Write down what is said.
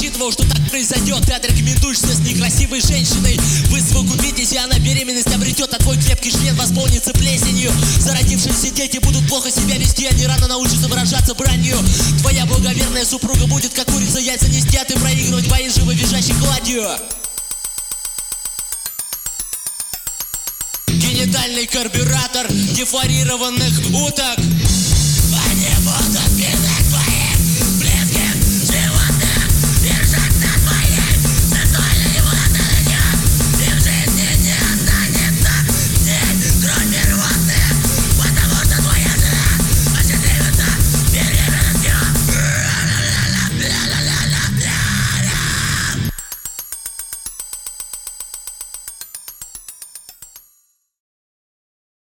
рассчитывал, что так произойдет. Ты отрекомендуешься с некрасивой женщиной. Вы совокупитесь, и она беременность обретет, а твой крепкий член восполнится плесенью. Зародившиеся дети будут плохо себя вести, они рано научатся выражаться бранью. Твоя благоверная супруга будет как курица яйца нести, а ты проигрывать бои живо визжащей гладью. Генитальный карбюратор дефлорированных уток. Они будут пидоры.